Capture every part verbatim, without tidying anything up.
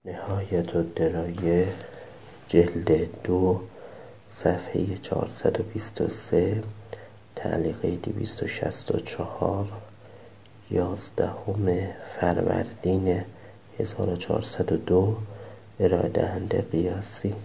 نهایت الدرایه جلد دو صفحه چهارصد و بیست و سه تعلیقه دویست و شصت و چهار یازدهم فروردین هزار و چهارصد و دو ارائه دهنده قیاسی.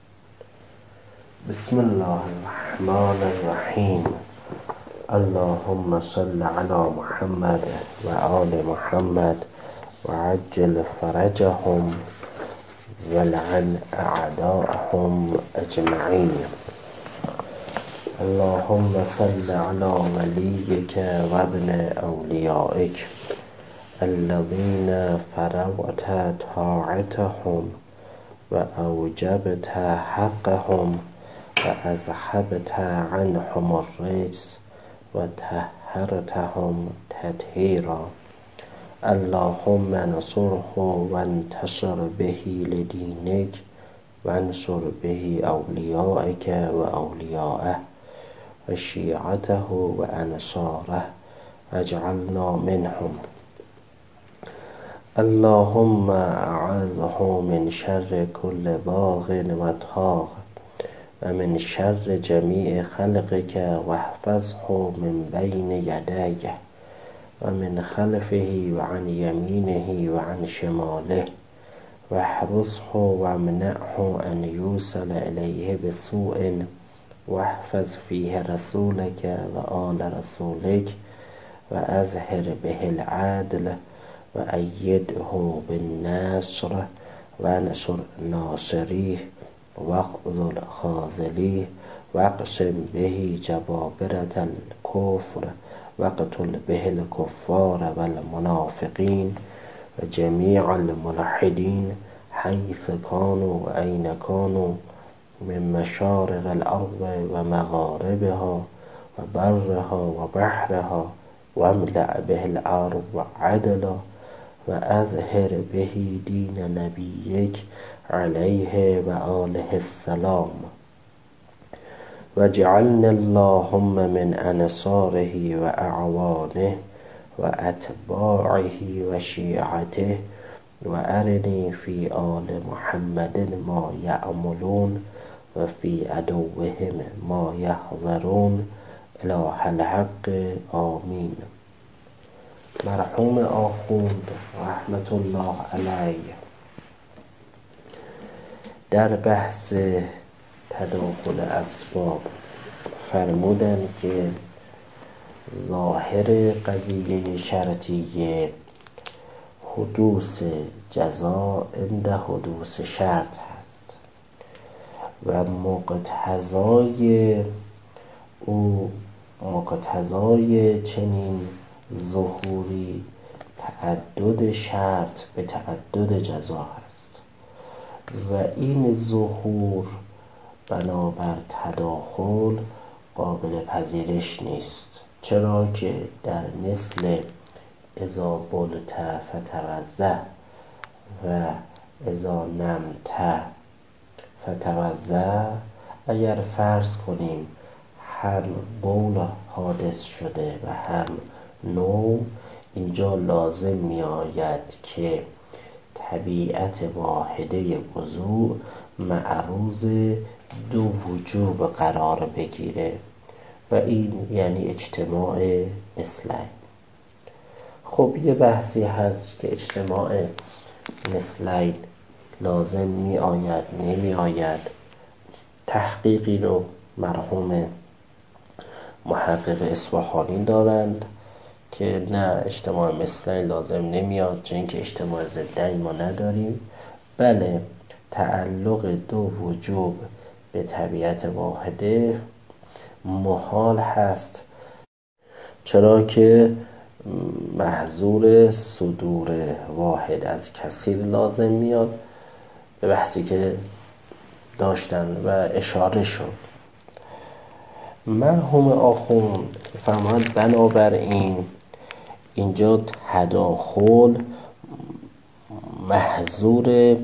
بسم الله الرحمن الرحیم. اللهم صل علی محمد و آل محمد و عجل فرجهم ولعن اعداءهم اجمعین. اللهم صل علی ولیک و ابن اولیائک الذین فرضت طاعتهم و اوجبت حقهم و اذهبت عنهم الرجس و طهرتهم تطهیرا. اللهم انصره وانتصر به لدینک وانصر به اولیائک و اولیاءه و شیعته و انصاره واجعلنا منهم. اللهم اعذه من شر كل باغ و طاغ و من شر جمیع خلقك واحفظه من بین یدیه و من خلفه و عن یمینه و عن شماله واحرسه وامنعه ان یوصل الیه بسوء واحفظ فیه رسولك و آل رسولك و اظهر به العدل و ایده بالنصر و انصر ناصریه واخذل خاذلیه واقسم به جبابرة الکفر واقتل به الکفار و المنافقین و جمیع الملحدین حیث کانوا و این کانوا من مشارق الارض و مغاربها و برها و بحرها و املأ به الارض عدلا و اظهر به دین نبیک علیه و آله السلام. واجعلنی اللهم من انصاره و اعوانه و اتباعه و شیعته و ارنی فی آل محمد ما یعملون و فی عدوهم ما یحذرون اله الحق آمین. مرحوم آخوند رحمت الله علیه در بحث تداخل اسباب فرمودند که ظاهر قضیه شرطیه حدوث جزا عند حدوث شرط هست و مقتضای او مقتضای چنین ظهوری تعدد شرط به تعدد جزا هست و این ظهور بنابر تداخل قابل پذیرش نیست، چرا که در مثل اذا بلت فتوضأ و اذا نمت فتوضأ اگر فرض کنیم هم بول حادث شده و هم نوم، اینجا لازم می آید که طبیعت واحده وضوء معروض دو وجوب قرار بگیره و این یعنی اجتماع مثلین. خب یه بحثی هست که اجتماع مثلین لازم می آید نمی آید. تحقیقی رو مرحوم محقق اصفهانی دارند که نه اجتماع مثلین لازم نمیاد، چون اینکه اجتماع ضدین ما نداریم. بله، تعلق دو وجوب به طبیعت واحده محال هست، چرا که محظور صدور واحد از کثیر لازم میاد، به بحثی که داشتن و اشاره شد. مرحوم آخوند فرمود بنابراین اینجا تداخل محظور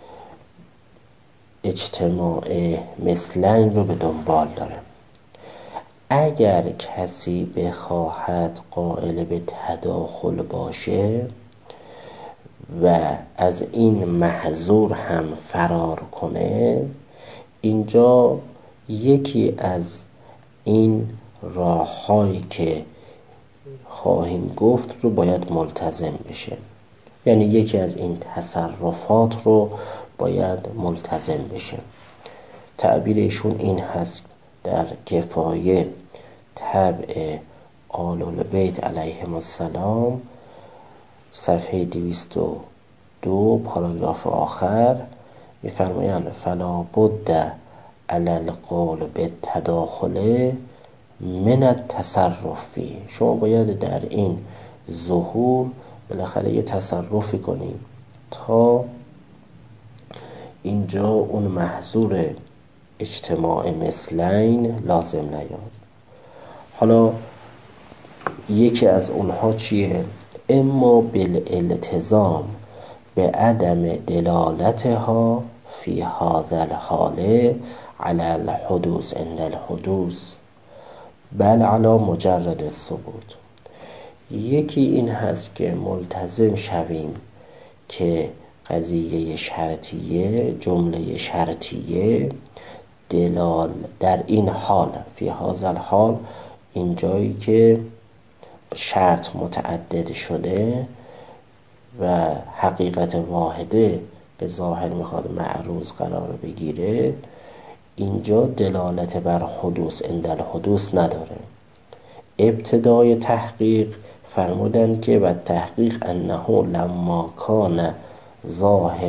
اجتماع مثلین رو به دنبال داره. اگر کسی بخواهد قائل به تداخل باشه و از این محظور هم فرار کنه، اینجا یکی از این راه‌هایی که خواهیم گفت رو باید ملتزم بشه، یعنی یکی از این تصرفات رو باید ملتزم بشه. تعبیر ایشون این هست در کفایه طبع آل بیت علیهم السلام صفحه دویست و دو پاراگراف آخر می‌فرمایند فلا بد علی القول بالتداخل من التصرف. شما باید در این ظهور بالاخره یه تصرفی کنیم تا اینجا اون محظور اجتماع مثلین لازم نیاد. حالا یکی از اونها چیه؟ اما بالالتزام به عدم دلالتها فی هذا الحال علی الحدوث عند الحدوث بل علی مجرد الثبوت. یکی این هست که ملتزم شویم که قضیه شرطیه، جمله شرطیه دلال در این حال، فی هذا الحال، این جایی که شرط متعدد شده و حقیقت واحده به ظاهر میخواد معروض قرار بگیره، اینجا دلالت بر حدوث عند الحدوث نداره. ابتدای تحقیق فرمودن که و تحقیق انه لما کان ظاهر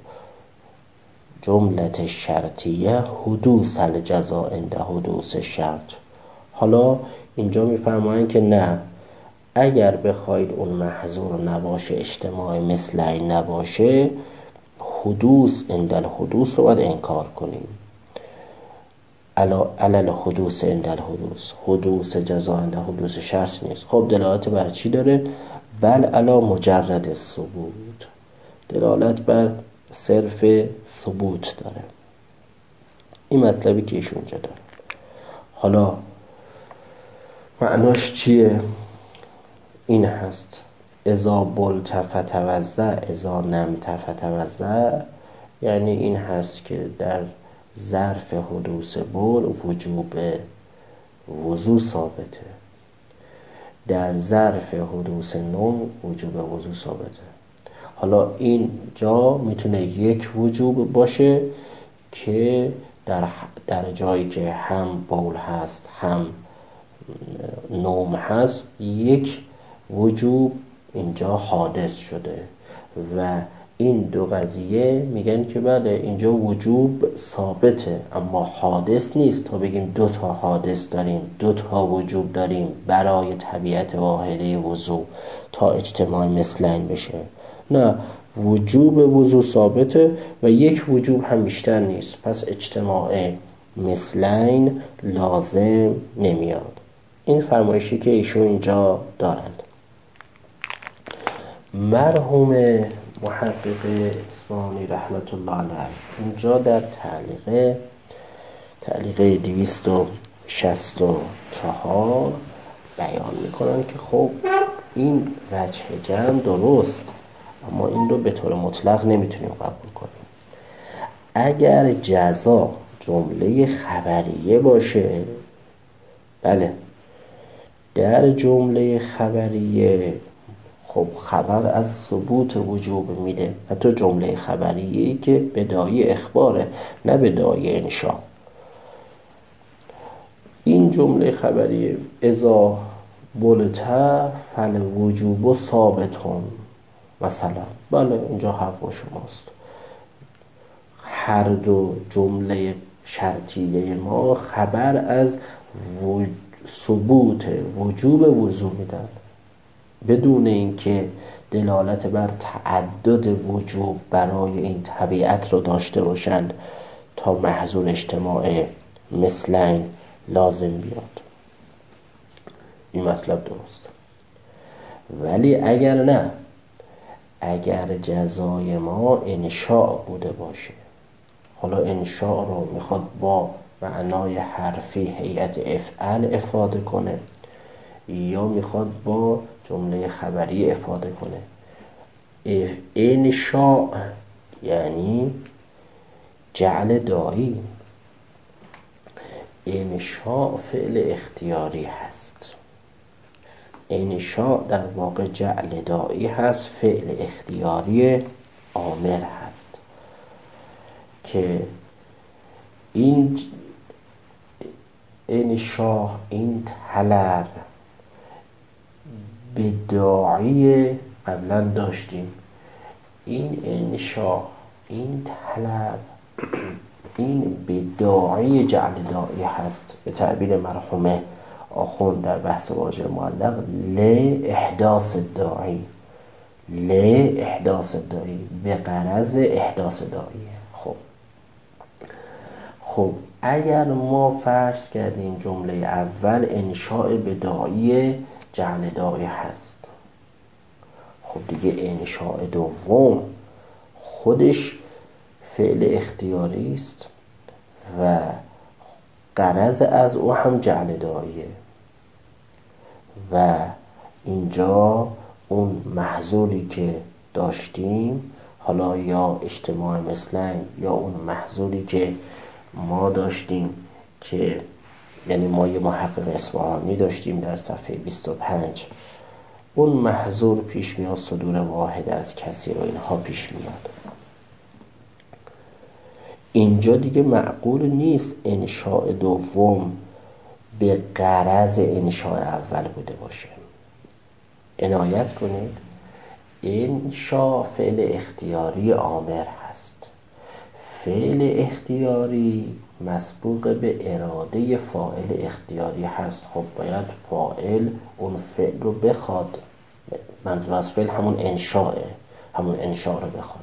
جملت شرطیه حدوث الجزاء عند حدوث شرط. حالا اینجا میفرمایند که نه، اگر بخواید اون محظور نباشه، اجتماع مثلین نباشه، حدوث عند الحدوث رو باید انکار کنیم. علل حدوث عند الحدوث، حدوث جزا عند حدوث شرط نیست. خب دلالت بر چی داره؟ بل علی مجرد ثبوت، دلالت بر صرف ثبوت داره. این مطلبی که ایشون اونجا داره. حالا معناش چیه؟ این هست اذا بلت فتوضأ اذا نمت فتوضأ، یعنی این هست که در ظرف حدوث بول وجوب وضو ثابته، در ظرف حدوث نوم وجوب وضو ثابته. حالا این جا میتونه یک وجوب باشه که در در جایی که هم بول هست هم نوم هست، یک وجوب اینجا حادث شده و این دو قضیه میگن که بله اینجا وجوب ثابته اما حادث نیست تا بگیم دو تا حادث داریم، دو تا وجوب داریم برای طبیعت واحده وضو تا اجتماع مثلین بشه. نه، وجوب وضو ثابته و یک وجوب هم بیشتر نیست، پس اجتماع مثلین لازم نمیاد. این فرمایشی که ایشون اینجا دارند. مرحوم محقق اصفهانی رحمت الله علیه اینجا در تعلیق تعلیق دویست و شصت و چهار بیان میکنن که خب این وجه جمع درست، اما این رو به طور مطلق نمیتونیم قبول کنیم. اگر جزا جمله خبریه باشه، بله در جمله خبریه خب خبر از ثبوت وجوب میده، حتی جمله خبریه‌ای که بدایه اخباره نه بدایه انشاء. این جمله خبریه اذا بلته فل وجوب ثابتون مثلا، بله اینجا حق شماست. هر دو جمله شرطیه ما خبر از و... ثبوت وجوب وضو میدن بدون اینکه دلالت بر تعدد وجوب برای این طبیعت رو داشته باشند تا محظور اجتماع مثلین لازم بیاد. این مطلب درست. ولی اگر نه، اگر جزای ما انشاء بوده باشه، حالا انشاء رو میخواد با معنای حرفی هیئت افعل افاده کنه یا میخواد با جمله خبری افاده کنه، انشاء یعنی جعل داعی. انشاء فعل اختیاری هست، انشاء در واقع جعل داعی هست، فعل اختیاری آمر هست که این انشاء، این طلب به داعی قبلا داشتیم. این انشاء، این طلب، این به داعی جعل داعی هست. به تعبیر مرحوم آخوند در بحث واژه معلق، ل احداث داعی، ل احداث داعی، به غرض احداث داعی. خب خب اگر ما فرض کردیم جمله اول انشاء به داعی جعل داعی هست، خب دیگه انشاء دوم خودش فعل اختیاری است و غرض از او هم جعل داعیه و اینجا اون محذوری که داشتیم، حالا یا اجتماع مثلن یا اون محذوری که ما داشتیم که یعنی ما یه محقق اصفهانی داشتیم در صفحه بیست و پنج، اون محذور پیش میاد، صدور واحد از کسی رو اینها پیش میاد. اینجا دیگه معقول نیست انشاء دوم به غرض انشاء اول بوده باشه. عنایت کنید، انشاء فعل اختیاری آمر هست. فعل اختیاری مسبوق به اراده فاعل اختیاری هست. خب باید فاعل اون فعل رو بخواد. منظور از فعل همون انشاءه، همون انشاء رو بخواد.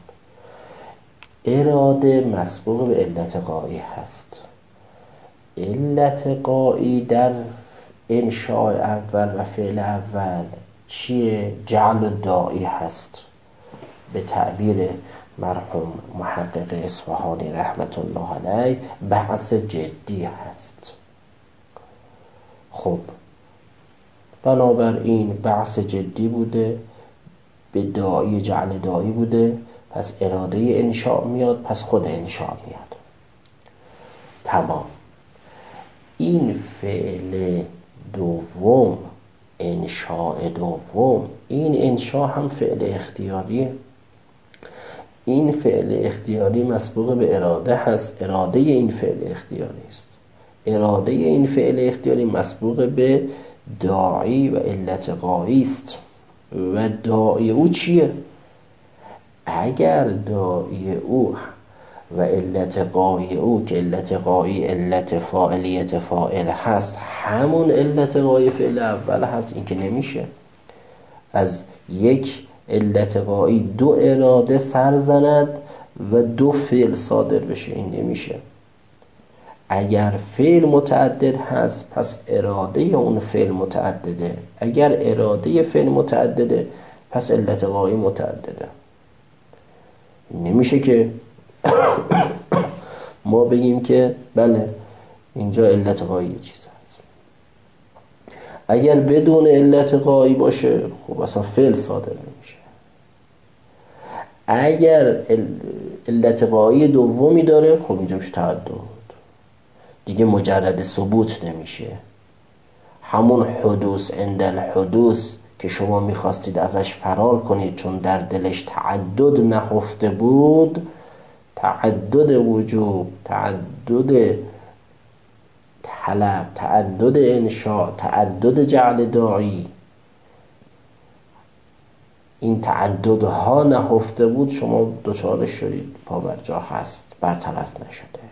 اراده مسبوق به علت غایی هست. علت غایی در انشاء اول و فعل اول چیه؟ جعل داعی هست. به تعبیر مرحوم محقق اصفهانی رحمت الله علیه بحث جدی هست. خب بنابراین بحث جدی بوده، به داعی جعل داعی بوده، پس اراده انشاء میاد، پس خود انشاء میاد. تمام. این فعل دوم، انشاء دوم، این انشاء هم فعل اختیاریه. این فعل اختیاری مسبوق به اراده هست. اراده این فعل اختیاری است. اراده این فعل اختیاری مسبوق به داعی و علت غایی است. و داعی او چیه؟ اگر داعی او و علت غایی او که علت غایی علت فاعلیت فاعل هست همون علت غایی فعل اول هست، این که نمیشه از یک علت غایی دو اراده سر زند و دو فعل صادر بشه، این نمیشه. اگر فعل متعدد هست پس اراده اون فعل متعدده، اگر اراده فعل متعدده پس علت غایی متعدده. نمیشه که ما بگیم که بله اینجا علت غایی چیز هست. اگر بدون علت غایی باشه خب اصلا فعل صادر نمیشه. اگر علت غایی دومی داره خب اینجا میشه تعدد، دیگه مجرد ثبوت نمیشه. همون حدوث عند الحدوث که شما میخواستید ازش فرار کنید چون در دلش تعدد نهفته بود، تعدد وجوب، تعدد طلب، تعدد انشاء، تعدد جعل داعی، این تعددها نهفته بود، شما دوچارش شدید، پابرجا هست، برطرف نشده.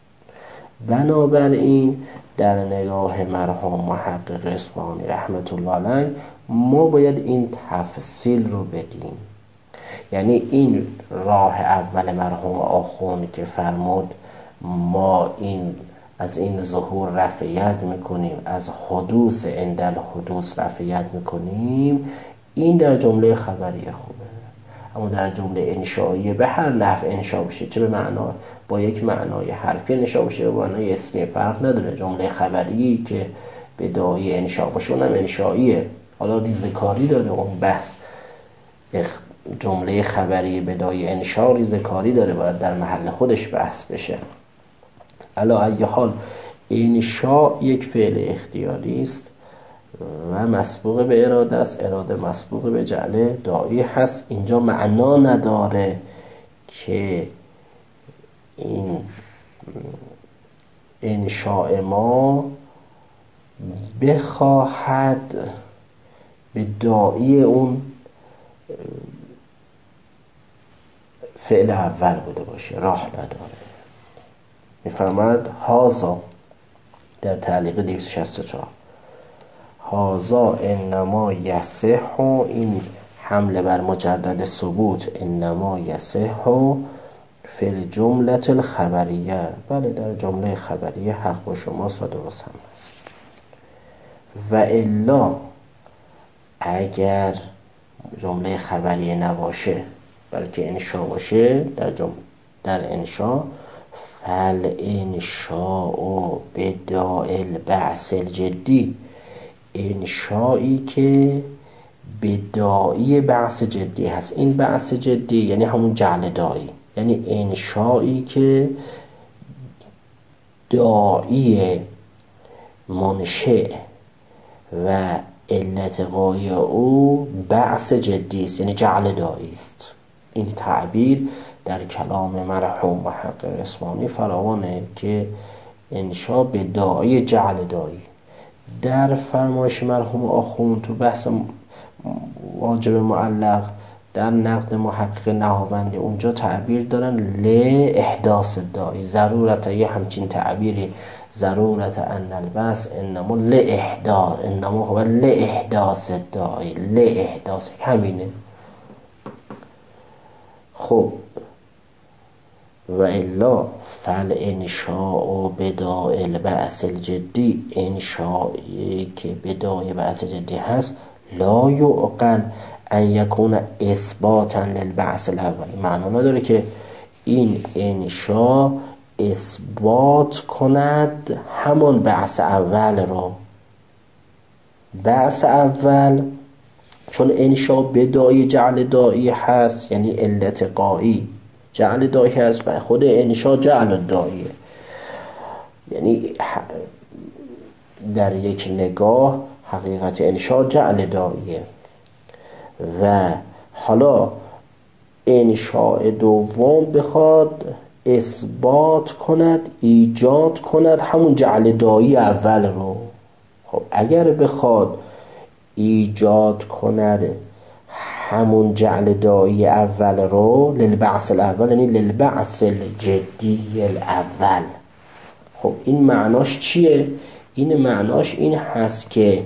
بنابراین در نگاه مرحوم محقق اصفهانی رحمت الله علیه ما باید این تفصیل رو بدیم. یعنی این راه اول مرحوم آخوند که فرمود ما این از این ظهور رفعیت میکنیم، از حدوث عند الحدوث رفعیت میکنیم، این در جمله خبریه خوبه. اما در جمله انشائیه به هر نحو انشاء بشه، چه به معنا با یک معنای حرفی انشاء بشه به معنای اسمی، فرق نداره. جمله خبری که به داعی انشاء باشه اونم انشائیه. حالا ریزکاری داره اون بحث، جمله خبری بدای انشا ریزکاری داره، باید در محل خودش بحث بشه. علی ای حال انشا یک فعل اختیاری است و مسبوق به اراده است، اراده مسبوق به جعل داعی هست. اینجا معنا نداره که این انشاء ما بخواهد به داعی اون فعل اول بوده باشه، راه نداره. میفرماید هازا در تعلیق دویست و شصت و چهار، هازا انما یصح، این حمله بر مجرد ثبوت، انما یصح فی الجمله الخبریه، بله در جمله خبریه حق با شماست و درست هم هست. و الا اگر جمله خبریه نباشه بلکه انشا باشه، در جمله در انشا فل انشاء بداء البعث الجدی، انشایی که بدائی بعث جدی هست. این بعث جدی یعنی همون جعل دائی، یعنی انشایی که دائی منشئ و علت غایی او بعث جدی است، یعنی جعل دائی است. این تعبیر در کلام مرحوم محقق اصفهانی فراوانه که انشا به داعی جعل دائی. در فرمایش مرحوم آخوند تو بحث واجب معلق در نقد محقق نهاوندی اونجا تعبیر دارن ل احداث داعی، ضرورت یه همچین تعبیری، ضرورت ان البس انما ل احداث، انما هو ل احداث داعی، ل احداث همینه. خب و الا فل انشاء بداء البعث الجدی، انشایی که بداء بعث جدی هست، لا یعقل ان یکون اثباتا للبعث الاول، معنا نداره که این انشا اثبات کند همان بعث اول رو. بعث اول چون انشا بدای جعل دائی هست، یعنی علت قایی جعل دائی هست و خود انشا جعل دائیه، یعنی در یک نگاه حقیقت انشا جعل دائیه. و حالا انشاء دوم بخواد اثبات کند، ایجاد کند همون جعل دائی اول رو. خب اگر بخواد ایجاد کند همون جعل دائی اول رو، للبعث الاول یعنی للبعث الجدی الاول، خب این معناش چیه؟ این معناش این هست که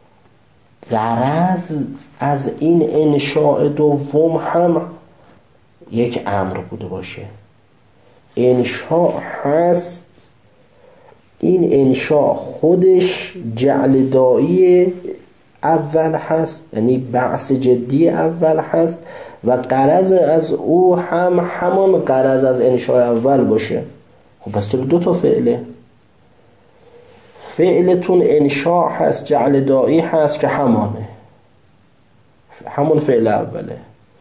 غرض از این انشاء دوم هم یک امر بوده باشه. انشاء هست، این انشاء خودش جعل دائی اول هست، یعنی بعث جدی اول هست و غرض از او هم همان غرض از انشاء اول باشه. خب پس چرا دو تا فعله؟ فعلتون انشاء هست، جعل دائی هست که همانه، همون فعل اوله.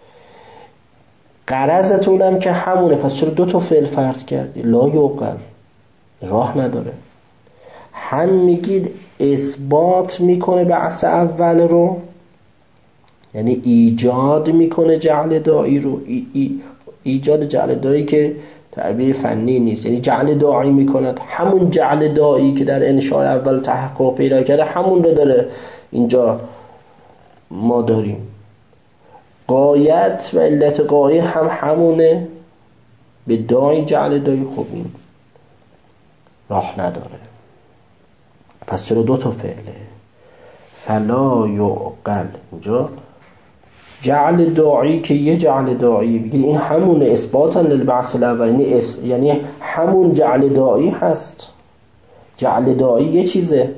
غرضتون هم که همونه، پس چرا دو تا فعل فرض کردی؟ لا یعقل، راه نداره. هم میگید اثبات میکنه بعث اول رو، یعنی ایجاد میکنه جعل دائی رو، ای ای ایجاد جعل دائی که تعبیر فنی نیست، یعنی جعل دائی میکند همون جعل دائی که در انشاء اول تحقق پیدا کرده، همون رو داره اینجا ما داریم. غایت و علت غایه هم همونه، به دائی جعل دائی. خب این راه نداره، پس چرا دو تا فعله؟ فلا یعقل، اینجا جعل داعی که یه جعل داعی بگید این همون اثباتا للبعث الاول، یعنی, اس... یعنی همون جعل داعی هست. جعل داعی یه چیزه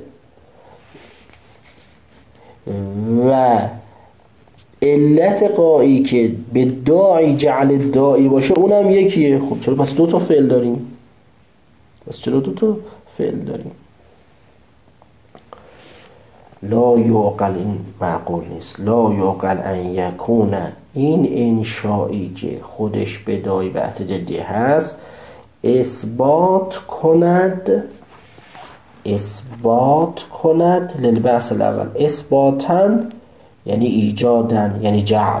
و علت قایی که به داعی جعل داعی باشه اونم یکیه. خب چرا پس دو تا فعل داریم؟ پس چرا دو تا فعل داریم؟ لا یعقل، این معقول نیست. لا یعقل ان یکون، این انشایی که خودش بدایی بحث جدی هست، اثبات کند اثبات کند للبعث الاول. اثباتاً یعنی ایجادن، یعنی جعل.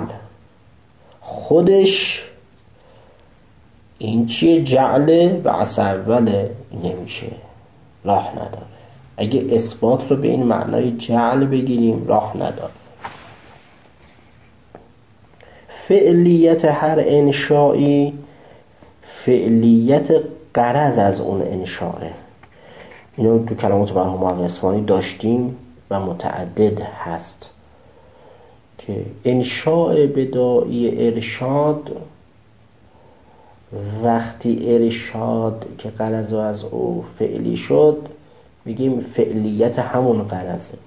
خودش این چیه؟ جعل بعث اوله، نمیشه، راه نداره. اگه اثبات رو به این معنای جعل بگیریم راه نداره. فعلیت هر انشایی فعلیت غرض از اون انشاءه. اینو تو کلمات مرحوم معلم اصفهانی داشتیم و متعدد هست که انشاء بدائی ارشاد، وقتی ارشاد که غرض از او فعلی شد بگیم فعلیت همون غرضه.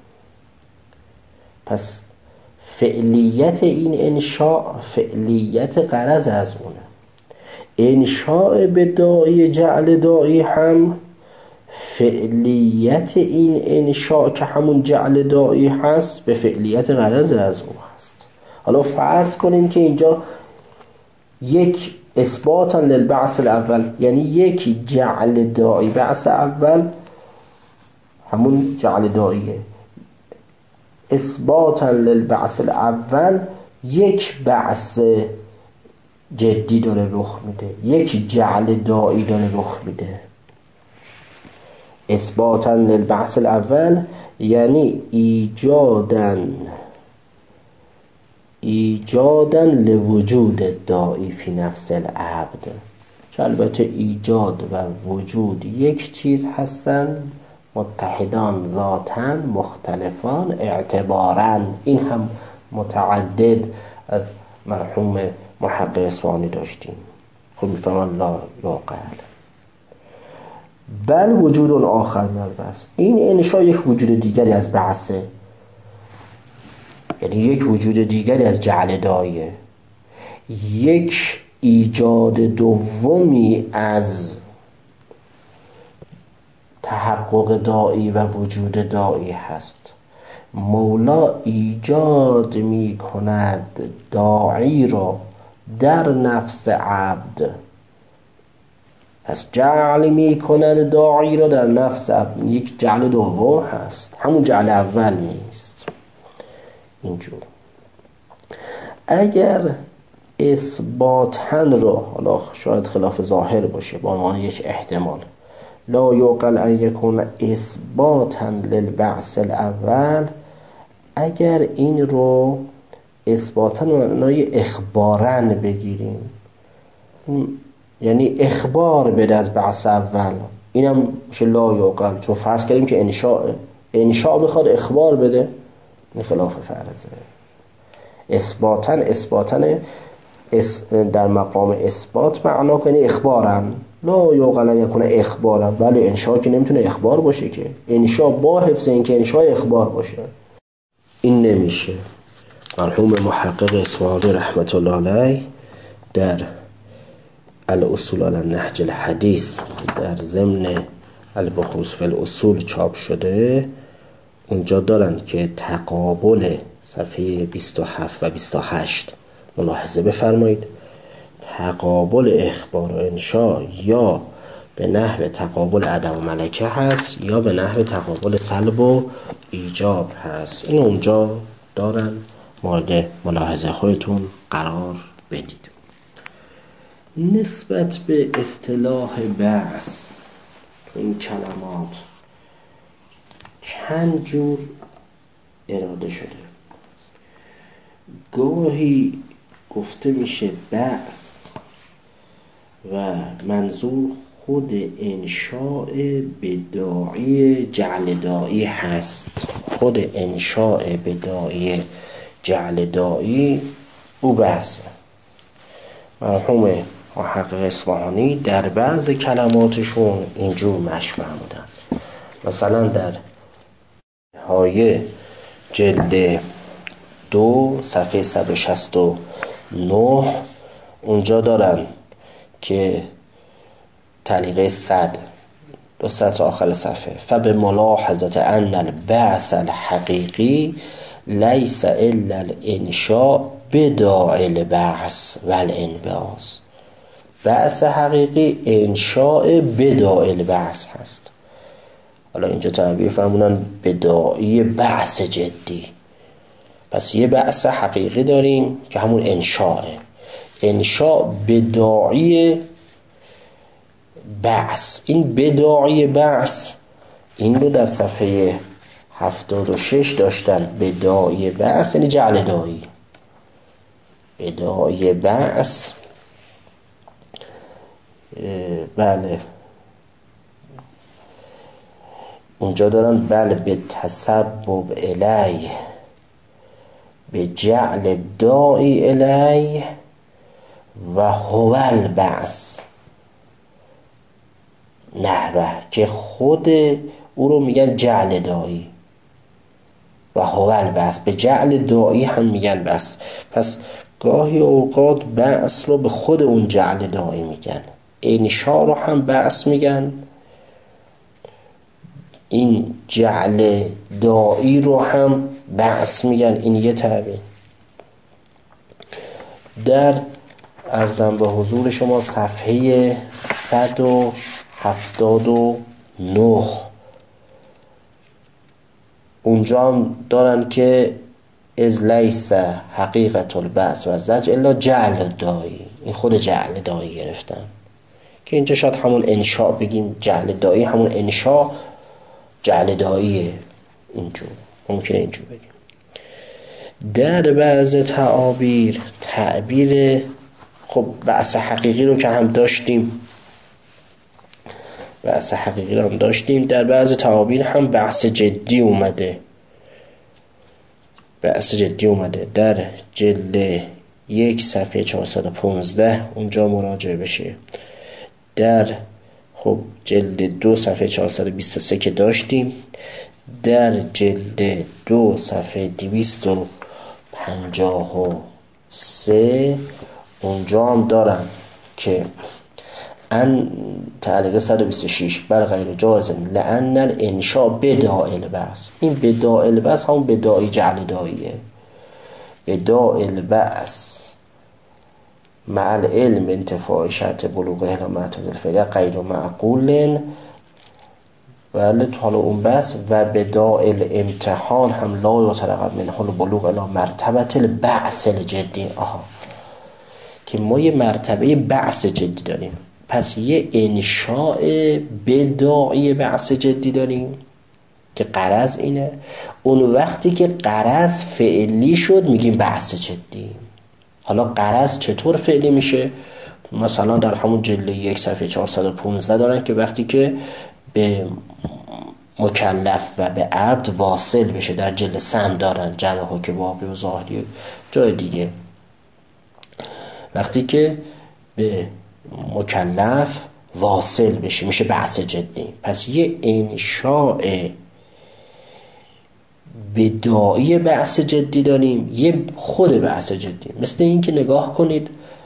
پس فعلیت این انشاء فعلیت غرض از اونه. انشاء بدائی جعل دائی هم فعلیت این انشاء که همون جعل دائی هست به فعلیت غرض از او هست. حالا فرض کنیم که اینجا یک اثباتا للبعث الاول، یعنی یک جعل دائی، بعث اول همون جعل دائیه، اثباتا للبعث الاول یک بعث جدی داره رخ میده، یک جعل دائی داره رخ میده. اثباتا للبعث الاول یعنی ایجادن ایجادن لوجود دائی فی نفس العبد، که البته ایجاد و وجود یک چیز هستن، متحدان ذاتن، مختلفان اعتبارن. این هم متعدد از مرحوم محقق اصفهانی داشتیم. خب میفهمن لا یعقل بل وجود آخر من البعث. این انشاء یک وجود دیگری از بعثه، یعنی یک وجود دیگری از جعل دایه، یک ایجاد دومی از تحقق دائی و وجود دائی هست. مولا ایجاد می کند داعی را در نفس عبد، پس جعل می کند داعی را در نفس عبد. یک جعل دوم هست، همون جعل اول نیست. اینجور اگر اثباتن را، حالا شاید خلاف ظاهر باشه با عنوان یک احتمال، لا یعقل ان یکون اثباتا للبعث الاول، اگر این رو اثباتا معنای اخبارن بگیریم، یعنی اخبار بده از بعث اول، اینم میشه لا یعقل، چون فرض کردیم که انشاء انشاء میخواد اخبار بده، این خلاف فرضه. اثباتا اثباتا در مقام اثبات معنا کنی اخبارن، لا یعقل ان یکون اخبارن. بله انشاء که نمیتونه اخبار باشه که، انشاء با حفظ این که انشاء اخبار باشه، این نمیشه. مرحوم محقق اصفهانی رحمت الله علیه در الاصول علی النهج الحدیث در ضمن البحوث فی الاصول چاپ شده، اونجا دارن که تقابل صفحه بیست و هفت و بیست و هشت ملاحظه بفرمایید. تقابل اخبار و انشاء یا به نحو تقابل عدم و ملکه هست یا به نحو تقابل سلب و ایجاب هست. این اونجا دارن، مورد ملاحظه خودتون قرار بدید. نسبت به اصطلاح بعث این کلمات چند جور اراده شده. گاهی گفته میشه بعث و منظور خود انشاء بداعی جعل دائی هست. خود انشاء بداعی جعل دائی او بحثه. مرحوم محقق اصفهانی در بعض کلماتشون اینجور مشق فرمودن. مثلا در نهایه جلد دو صفحه صد و شصت و نه اونجا دارن که تعلیقه صد دو سطر آخر صفحه. فبملاحظه ان البعث الحقیقی لیس الا الانشاء بداعی البعث والانبعاث. بعث حقیقی انشاء بداعی البعث هست. حالا اینجا تعبیر فرمونن بداعی بعث جدی. پس یه بعث حقیقی داریم که همون انشاءه، انشاء بداعی بعث. این بداعی بعث این رو در صفحه هفتاد و شش داشتن. بداعی بعث یعنی جعل داعی. بداعی بعث بله اونجا دارن بله به تسبب الیه، به جعل داعی الیه و هو البعث نحوه، که خود او رو میگن جعل داعی و هو البعث. به جعل داعی هم میگن بس. پس گاهی اوقات بعث رو به خود اون جعل داعی میگن، انشاء رو هم بعث میگن، این جعل داعی رو هم بعث میگن. این یه تعبیر. در عرضم به حضور شما صفحه صد و هفتاد و نه اونجا هم دارن که از لیس حقیقت البعث و زجر الا جعل داعی. این خود جعل داعی گرفتن که اینجا شاید همون انشاء بگیم، جعل داعی همون انشاء جعل داعیه. اینجور ممکنه اینجور بگیم. در بعض تعابیر تعبیر خب بعث حقیقی رو که هم داشتیم، بعث حقیقی رو هم داشتیم در بعض تعابیر هم بحث جدی اومده. بحث جدی اومده در جلد یک صفحه چهارصد و پانزده اونجا مراجعه بشه. در خب جلد دو صفحه چهارصد و بیست و سه که داشتیم، در جلد دو صفحه دویست و پنجاه و سه اونجا هم دارن که ان تعلیق صد و بیست و شش بر غیر جاز لأن الانشاء بداعی البعث. این بداعی البعث همون بداعی جعل داعیه. بداعی البعث مع العلم انتفاع شرط بلوغ الی معتدل الفعل غیر معقول ولی حالا اون بس و بداعی الامتحان هم لا یترقب من حال بلوغ الی مرتبه البعث الجدی. آها که ما یه مرتبه بعث جدی داریم. پس یه انشاء بداعی بعث جدی داریم که غرض اینه. اون وقتی که غرض فعلی شد میگیم بعث جدی. حالا غرض چطور فعلی میشه؟ مثلا در همون جلد یک صفحه چهارصد و پانزده دارن که وقتی که به مکلف و به عبد واصل بشه. در جلد سم دارن جمع حکم واقعی و ظاهری جای دیگه. وقتی که به مکلف واصل بشه میشه بحث جدی. پس یه انشاء بداعی بحث جدی داریم، یه خود بحث جدی. مثل این که نگاه کنید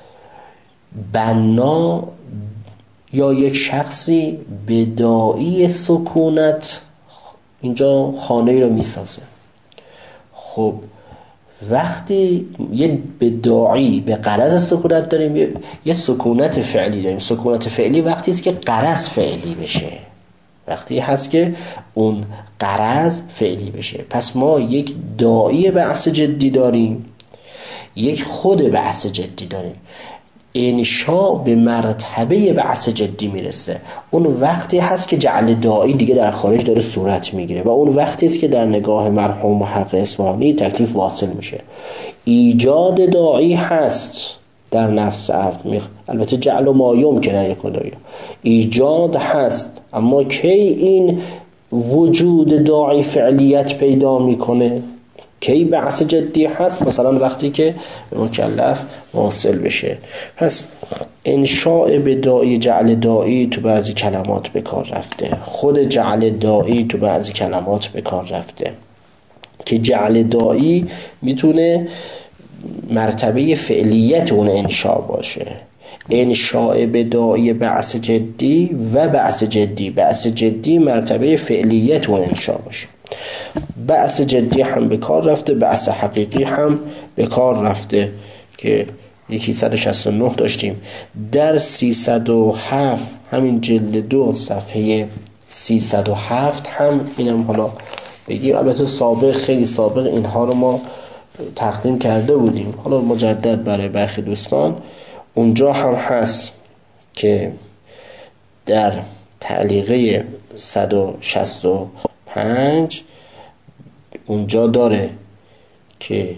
بنا یا یک شخصی بداعی سکونت اینجا خانه رو میسازه. خب وقتی یه بداعی به غرض سکونت داریم، یه, یه سکونت فعلی داریم. سکونت فعلی وقتی است که غرض فعلی بشه، وقتی هست که اون غرض فعلی بشه. پس ما یک داعی بحث جدی داریم، یک خود بحث جدی داریم. انشاء به مرتبه بحث جدی میرسه. اون وقتی هست که جعل داعی دیگه در خارج داره صورت میگیره و اون وقتی است که در نگاه مرحوم محقق اصفهانی تکلیف واصل میشه. ایجاد داعی هست در نفس عبد، البته جعل و مایوم که نه یک داعی ایجاد هست، اما کی این وجود داعی فعلیت پیدا میکنه؟ کی بحث جدی هست؟ مثلا وقتی که مکلف واصل بشه. پس انشاء بداعی جعل داعی تو بعضی کلمات به کار رفته، خود جعل داعی تو بعضی کلمات به کار رفته که جعل داعی میتونه مرتبه فعلیت اون انشاء باشه. انشاء بداعی بعث جدی و بعث جدی. بعث جدی مرتبه فعلیت و انشاء باشه. بعث جدی هم به کار رفته، بعث حقیقی هم به کار رفته که یکی صد و شصت و نه داشتیم. در سیصد و هفت همین جلد دو صفحه سیصد و هفت هم اینم حالا بگیم، البته سابق خیلی سابق اینها رو ما تقدیم کرده بودیم، حالا مجدد برای برخی دوستان اونجا هم هست که در تعلیقه صد و شصت و پنج اونجا داره که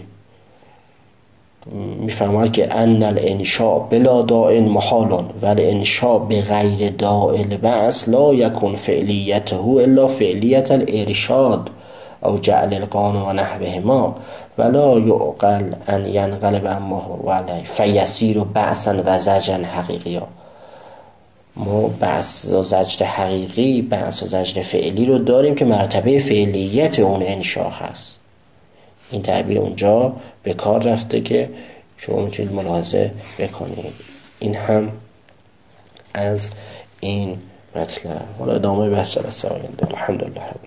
میفهمد که ان الانشاء بلا داء محال و الانشاء بغیر داء البعث لا یکن فعلیته الا فعلیت الارشاد او جعل القانون و نحوهما ولا یعقل ان ینقلب اما هو علیه فیسیر بعثا و زجرا حقیقیا. ما بعث و زجر حقیقی، بعث و زجر فعلی رو داریم که مرتبه فعلیت اون انشاء هست. این تعبیر اونجا به کار رفته که شما میتونید ملاحظه بکنید. این هم از این مطلب. حالا ادامه بحث جلسه آینده. الحمدلله.